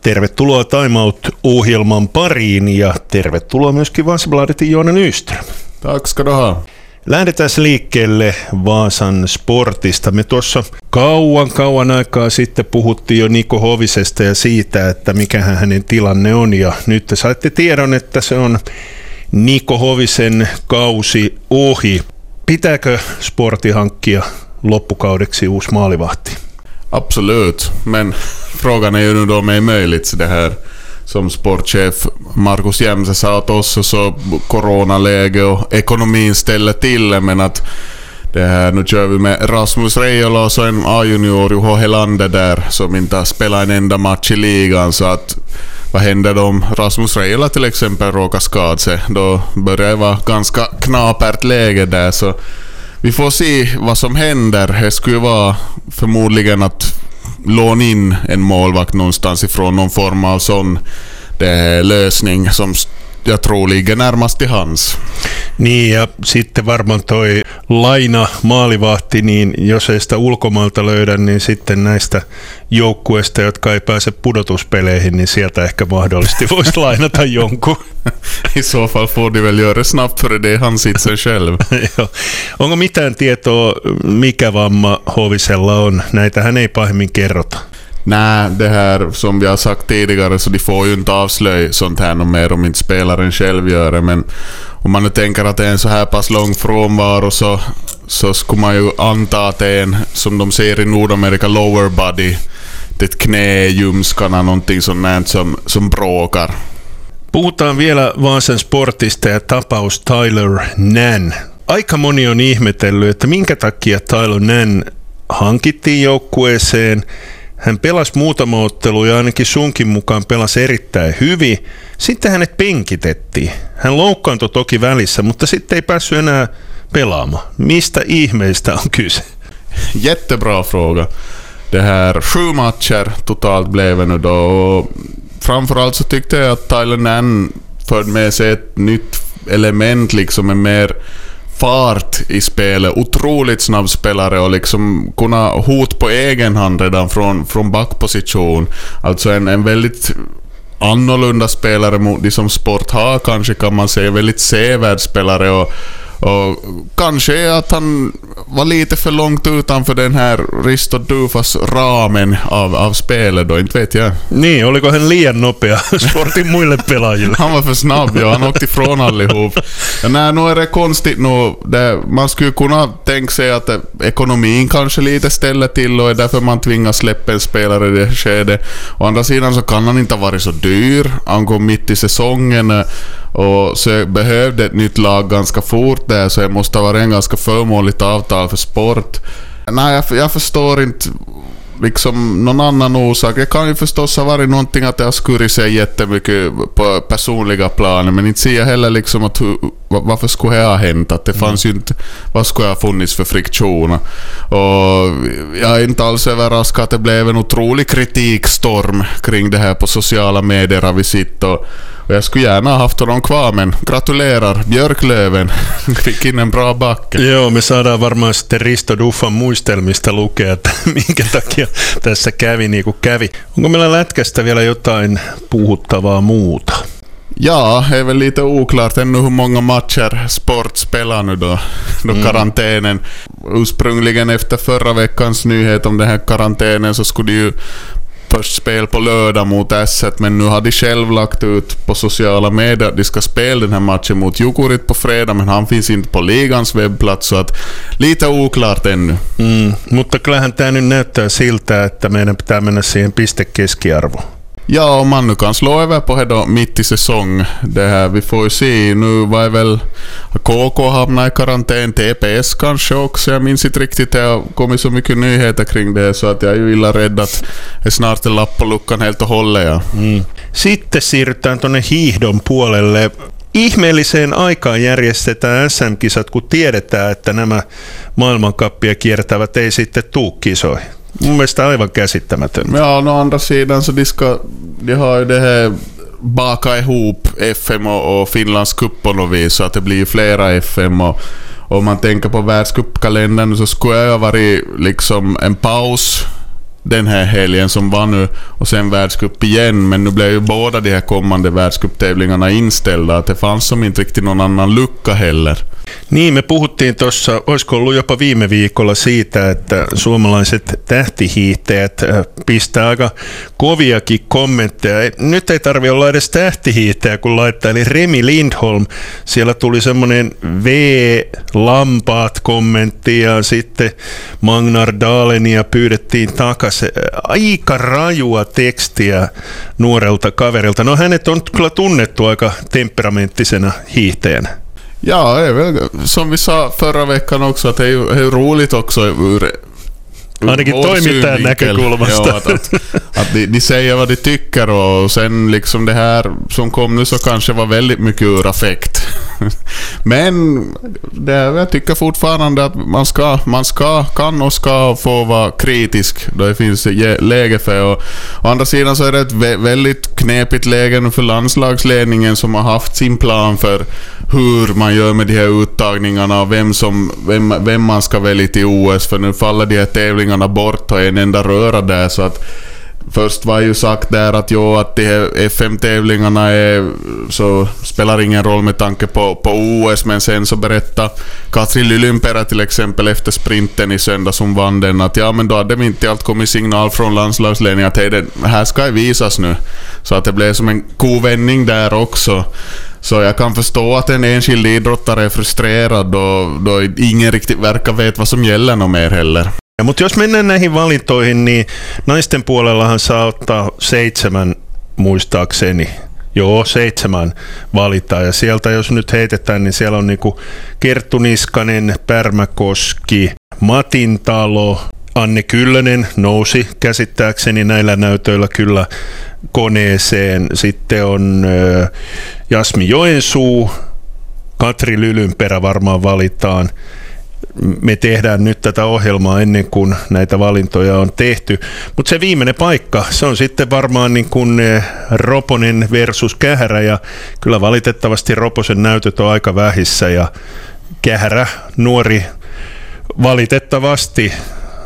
Tervetuloa Time Out-ohjelman pariin ja tervetuloa myöskin Vasabladetin Joona Nyström. Tack ska du ha. Lähdetään liikkeelle Vaasan Sportista. Me tuossa kauan aikaa sitten puhuttiin jo Niko Hovisesta ja siitä, että mikähän hänen tilanne on. Ja nyt te saitte tiedon, että se on Niko Hovisen kausi ohi. Pitääkö Sporti hankkia loppukaudeksi uusi maalivahti? Absolut, men frågan är ju nu då om det är möjligt så det här som sportchef Marcus Jämse sa åt oss så coronaläge och ekonomin ställer till det, men att det här, nu kör vi med Rasmus Reijola och så en A-junior Juho Helander där som inte har spelat en enda match i ligan, så att vad händer då om Rasmus Reijola till exempel råkar skada sig? Då börjar det vara ganska knapert läge där, så vi får se vad som händer. Det skulle vara förmodligen att låna in en målvakt någonstans ifrån, någon form av sån lösning som jag tror ligger närmast till hands. Niin, ja sitten varmaan toi laina maalivahti, niin jos ei sitä ulkomailta löydä, niin sitten näistä joukkueista, jotka ei pääse pudotuspeleihin, niin sieltä ehkä mahdollisesti voisi lainata jonkun. I så fall får de väl göra snabbt för det han sitter själv. Onko mitään tietoa, mikä vamma Hovisella on? Näitähän ei pahemmin kerrota. Nej, det här som vi har sagt tidigare, så de får ju inte avslöja sånt här något mer om inte spelaren själv gör det, men om man nu tänker att det är en så här pass lång frånvaro så skulle man ju anta att det är en, som de ser i Nordamerika, lower body, det knä, ljumskarna, någonting sånt som bråkar. Puhutaan vielä Vaasan Sportista ja tapaus Tyler Nann. Aika moni on ihmetellyt, että minkä takia Tyler Nann hankittiin joukkueeseen. Hän pelasi muutama ottelu ja ainakin sunkin mukaan pelasi erittäin hyvin. Sitten hänet penkitettiin. Hän loukkaantui toki välissä, mutta sitten ei päässyt enää pelaamaan. Mistä ihmeistä on kyse? Jättebra fråga. Det här 7 matcher totalt blev det nu då. Och framförallt så tyckte jag att Tyler Nann förde med sig ett nytt element, liksom en mer fart i spelet, otroligt snabb spelare och liksom kunna hot på egen hand redan från backposition. Alltså en väldigt annorlunda spelare mot de som Sport har, kanske kan man säga, väldigt sevärd spelare och kanske att han var lite för långt utanför den här Risto Dufas ramen av spelet då, inte vet jag. Niin, oliko hän liian nopea Sportin muille pelaajille? Han var för snabb, ja, han åkte ifrån allihop. Ja, nej, nu är det konstigt nu. Man skulle kunna tänka sig att ekonomin kanske lite ställer till och är därför man tvingas släppa en spelare i det skedet. Å andra sidan så kan han inte vara så dyr. Han kom mitt i säsongen och så behövde ett nytt lag ganska fort där, så det måste vara en ganska förmånligt avtal för Sport. Nej, jag förstår inte liksom någon annan orsak. Det kan ju förstås ha varit någonting att det har skurit sig jättemycket på personliga planer, men inte ser jag heller liksom att varför skulle det ha hänt, att det fanns ju inte, vad skulle ha funnits för friktioner. Och jag är inte alls överraskad att det blev en otrolig kritikstorm kring det här på sociala medier har vi sitt, och jag skulle gärna ha haft honom kvar, men gratulerar Björklöven, fick in en bra backe. Joo, me saadaan varmaan sitten Risto Duffan muistelmista lukea, että minkä takia tässä kävi niin kuin kävi. Onko meillä lätkästä vielä jotain puhuttavaa muuta? Ja, det är väl lite oklart ännu hur många matcher Sport spelar nu då karantänen. Ursprungligen efter förra veckans nyhet om den här karantänen så skulle det ju först spel på lördag mot S1, men nu har de själv lagt ut på sociala medier att de ska spela den här matchen mot Jukurit på fredag, men han finns inte på ligans webbplats, så att lite oklart ännu. Mutta kyllähän tämä nyt näyttää siltä, että meidän pitää mennä siihen pistekeskiarvoon. Ja, om man nu kan slå över på det då mitt i säsong. Det här, vi får ju se. Nu var väl KK hamna i karantän, TPS kanske också. Jag minns inte riktigt, det har kommit så mycket nyheter kring det, så att jag är ju illa rädd att det snart är lapp på luckan helt och hållet. Ja. Sitten siirrytään tuonne hiihdon puolelle. Ihmeelliseen aikaan järjestetään SM-kisat, kun tiedetään, että nämä maailmankappia kiertävät ei sitten tuu kisoihin. Mun mielestä aivan käsittämätöntä. Ja, å andra sidan så de har ju det här baka ihop FM och Finlands cup på något vis, så att det blir flera FM, och om man tänker på världscupkalendern så skulle det ha varit liksom en paus den här helgen som var nu och sen världscup igen, men nu blev ju båda de här kommande världscuptävlingarna inställda, att det fanns som inte riktigt någon annan lucka heller. Niin, me puhuttiin tuossa, olisiko ollut jopa viime viikolla siitä, että suomalaiset tähtihiihtäjät pistää aika koviakin kommentteja. Nyt ei tarvitse olla edes tähtihiihtäjä, kun laittaa, eli Remi Lindholm. Siellä tuli semmoinen V-lampaat-kommentti ja sitten Magnar Dalenia pyydettiin takaisin. Aika rajua tekstiä nuorelta kaverilta. No hänet on kyllä tunnettu aika temperamenttisena hiihtäjänä. Ja, som vi sa förra veckan också, att det är roligt också ur ainakin toimittajan näkökulmasta. Ja, att de säger vad de tycker, och sen liksom det här som kom nu så kanske var väldigt mycket ur affekt. Men jag tycker fortfarande att man kan och ska få vara kritisk då det finns läge för. Och å andra sidan så är det ett väldigt knepigt läge för landslagsledningen som har haft sin plan för hur man gör med de här uttagningarna och vem man ska välja till OS, för nu faller de här tävlingarna bort och en enda röra där, så att först var ju sagt där att att de här FM-tävlingarna så spelar ingen roll med tanke på OS, men sen så berättade Katri Lylynperä till exempel efter sprinten i söndag som vann den, att men då hade vi inte allt kommit signal från landslagsledningen att det här ska visas nu, så att det blev som en kovändning där också. Så jag kan förstå att en enskild idrottare är frustrerad då ingen riktigt verkar vet vad som gäller något mer heller. Mutta jos mennään näihin valintoihin, niin naisten puolellahan saa ottaa 7 muistaakseni. 7 valitaa, ja sieltä jos nyt heitetään, niin siellä on niinku Kerttu Niskanen, Pärmäkoski, Matintalo, Anne Kyllönen nousi käsittääkseni näillä näytöillä kyllä koneeseen. Sitten on Jasmi Joensuu, Katri Lylynperä varmaan valitaan. Me tehdään nyt tätä ohjelmaa ennen kuin näitä valintoja on tehty, mutta se viimeinen paikka, se on sitten varmaan niin kuin Roponen versus Kähärä, ja kyllä valitettavasti Roposen näytöt on aika vähissä, ja Kähärä, nuori, valitettavasti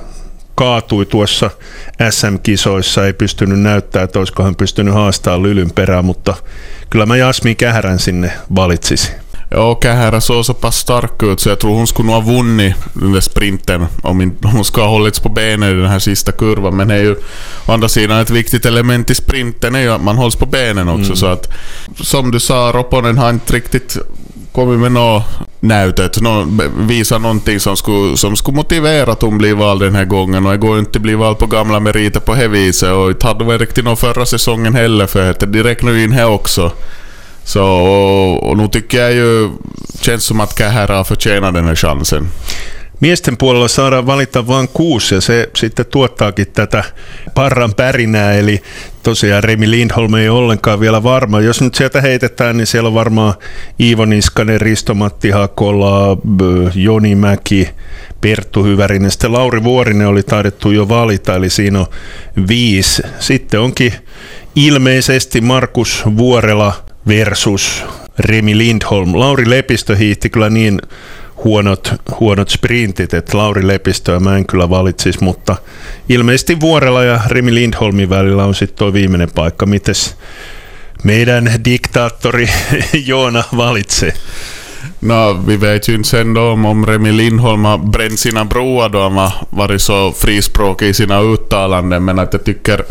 kaatui tuossa SM-kisoissa, ei pystynyt näyttämään, että olisiko hän pystynyt haastamaan Lylynperää, mutta kyllä mä Jasmin Kähärän sinne valitsisin. Ja, Kähärä såg så pass stark ut så jag tror hon skulle nog ha vunnit den där sprinten om hon ska ha hållits på benen i den här sista kurvan, men det är ju å andra sidan ett viktigt element i sprinten är ju att man hålls på benen också, så att som du sa, Roponen har inte riktigt kommit med något näytöt, visa någonting som skulle motivera att hon blir vald den här gången, och det går inte bli vald på gamla meriter på det viset, och det hade väl riktigt någon förra säsongen heller, för att det räknar ju in här också. Så, och nu tycker jag ju känns som att Kähärä förtjänar den här chansen. Miesten puolella saadaan valita vain 6, ja se sitten tuottaakin tätä parran pärinää, eli tosiaan Remi Lindholm ei ollenkaan vielä varma. Jos nyt sieltä heitetään, niin siellä on varmaan Iivo Niskanen, Risto-Matti Hakola, Joni Mäki, Perttu Hyvärinen. Sitten Lauri Vuorinen oli taidettu jo valita, eli siinä on 5. Sitten onkin ilmeisesti Markus Vuorela versus Remi Lindholm. Lauri Lepistö hiihti kyllä niin huonot sprintit, että Lauri Lepistöä mä en kyllä valitsisi, mutta ilmeisesti Vuorela ja Remi Lindholmin välillä on sitten tuo viimeinen paikka. Mites meidän diktaattori Joona valitsee? No, vi vet ju inte sen då om Remi Lindholm har bränt sina broar då han har varit så frispråkig i sina uttalanden, men att jag tycker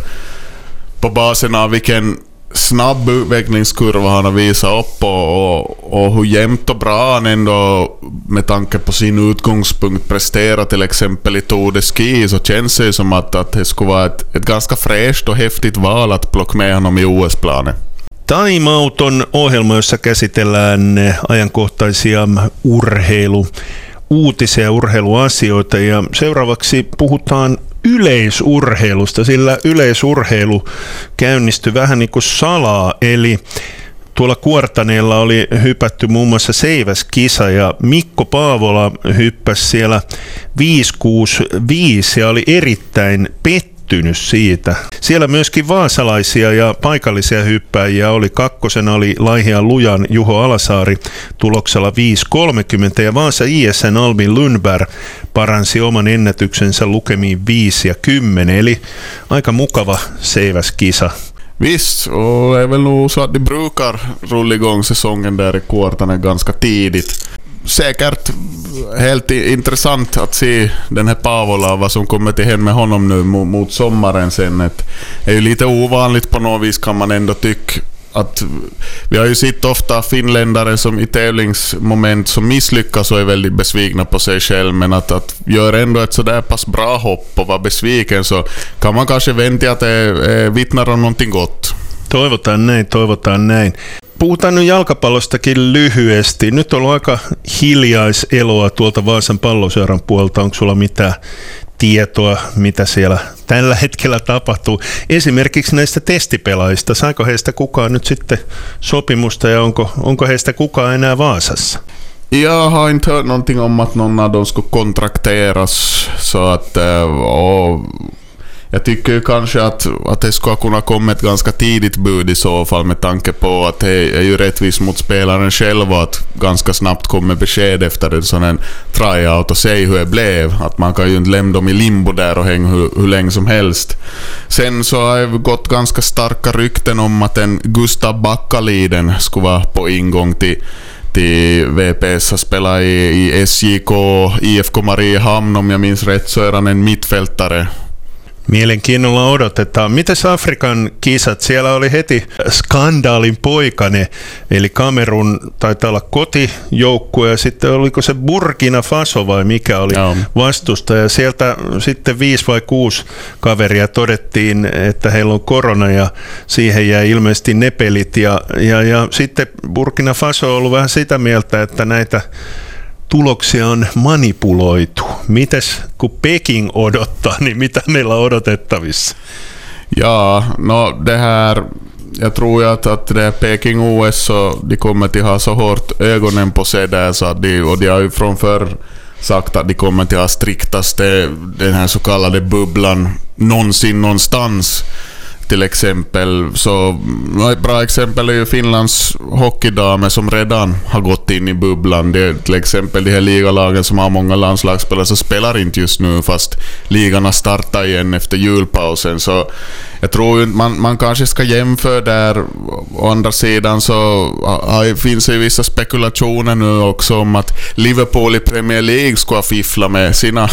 på basen av vilken snabb utvecklingskurva han har visat upp och hur jämnt och bra han ändå med tanke på sin utgångspunkt presterar till exempel i Tour de Ski, så känns det som att det skulle vara ett ganska fräscht och häftigt val att plocka med honom i OS-planen. Time Out on ohjelma, jossa käsitellään ajankohtaisia uutisia ja urheiluasioita, ja seuraavaksi puhutaan yleisurheilusta, sillä yleisurheilu käynnistyi vähän niin kuin salaa, eli tuolla Kuortaneella oli hypätty muun muassa seiväskisa, ja Mikko Paavola hyppäsi siellä 565 ja oli erittäin pettynyt pettynyt siitä. Siellä myöskin vaasalaisia ja paikallisia hyppäjiä oli. Kakkosena oli Laihian Lujan Juho Alasaari tuloksella 5.30 ja Vaasa ISN Albin Lundberg paransi oman ennätyksensä lukemiin 5 ja 10, eli aika mukava seiväs kisa. Visst, och det är väl nog så att de brukar rulla igång säsongen där i kvartarna ganska tidigt. Säkert helt intressant att se den här Paavola, vad som kommer till hända med honom nu mot sommaren sen. Det är ju lite ovanligt på något vis, kan man ändå tycka. Att vi har ju sett ofta finländare som i tävlingsmoment som misslyckas och är väldigt besvikna på sig själv, men att göra ändå ett sådär pass bra hopp och vara besviken, så kan man kanske vänta att det vittnar om någonting gott. Toivotaan näin. Puhutaan nyt jalkapallostakin lyhyesti. Nyt on ollut aika hiljaiseloa tuolta Vaasan Palloseuran puolelta. Onko sulla mitään tietoa, mitä siellä tällä hetkellä tapahtuu? Esimerkiksi näistä testipelaajista. Saiko heistä kukaan nyt sitten sopimusta ja onko heistä kukaan enää Vaasassa? Jag har inte hört någonting om att någon av dem ska kontrakteras, så att jag tycker ju kanske att det ska kunna komma ett ganska tidigt bud i så fall, med tanke på att det är ju rättvis mot spelaren själv att ganska snabbt kommer besked efter en sån här tryout och säga hur det blev. Att man kan ju inte lämna dem i limbo där och hänga hur länge som helst. Sen så har det gått ganska starka rykten om att en Gustav Backaliden skulle vara på ingång till VPS, har spelat i SJK, IFK Mariehamn, om jag minns rätt, så är han en mittfältare. Mielenkiinnolla odotetaan. Mites Afrikan kisat? Siellä oli heti skandaalin poikane, eli Kamerun taitaa olla kotijoukkue, ja sitten oliko se Burkina Faso vai mikä oli vastustaja. Sieltä sitten 5 vai 6 kaveria todettiin, että heillä on korona, ja siihen jäi ilmeisesti ne pelit. Ja sitten Burkina Faso on ollut vähän sitä mieltä, että näitä tuloksia on manipuloitu. Mites kun Peking odottaa, niin mitä meillä on odotettavissa? Ja, no det här, jag tror ju att det är Peking OS, så de kommer till ha så hårt ögonen på sig där, så att de har ju från förr sagt att de kommer till ha striktaste den här så kallade bubblan någonsin någonstans. Till exempel, så ett bra exempel är ju Finlands hockeydamer som redan har gått in i bubblan. Det är till exempel de här ligalagen som har många landslagsspelare som spelar inte just nu, fast ligarna startar igen efter julpausen. Så jag tror man kanske ska jämföra där. Å andra sidan så finns det ju vissa spekulationer nu också om att Liverpool i Premier League ska fiffla med sina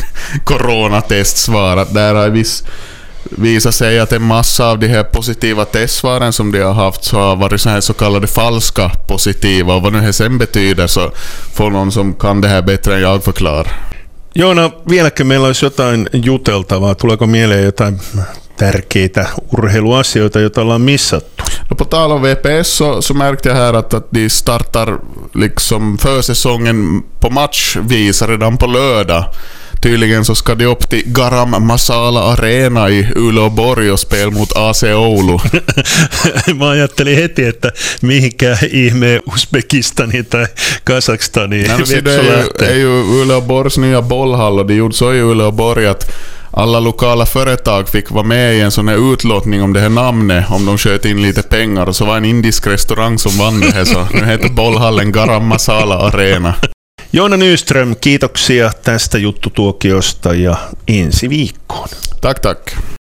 coronatestsvar. Att där har visar sig att en massa av de här positiva testsvaren som de har haft så har varit så kallade falska positiva, och vad nu det sen betyder, så får någon som kan det här bättre än jag förklara. Joona, vieläkö meillä olisi jotain juteltavaa? Tuleeko mieleen jotain tärkeitä urheiluasioita, joita ollaan missattu? Och på tal om VPS så märkte jag här att de startar liksom försäsongen på matchvis redan på lördag. Tydligen så ska de upp till Garam Masala Arena i Uleåborg och spela mot AC Oulu. Mä ajattelin heti, että mihinkään ihmeen Uzbekistaniin tai Kazakstaniin. Det är ju Uleåborgs nya bollhall, och de gjorde så i Uleåborg att alla lokala företag fick vara med i en sån här utlåtning om det här namnet, om de sköt in lite pengar, och så var en indisk restaurang som vann det här, så nu heter bollhallen Garam Masala Arena. Joona Nyström, kiitoksia tästä juttutuokiosta ja ensi viikkoon. Tack.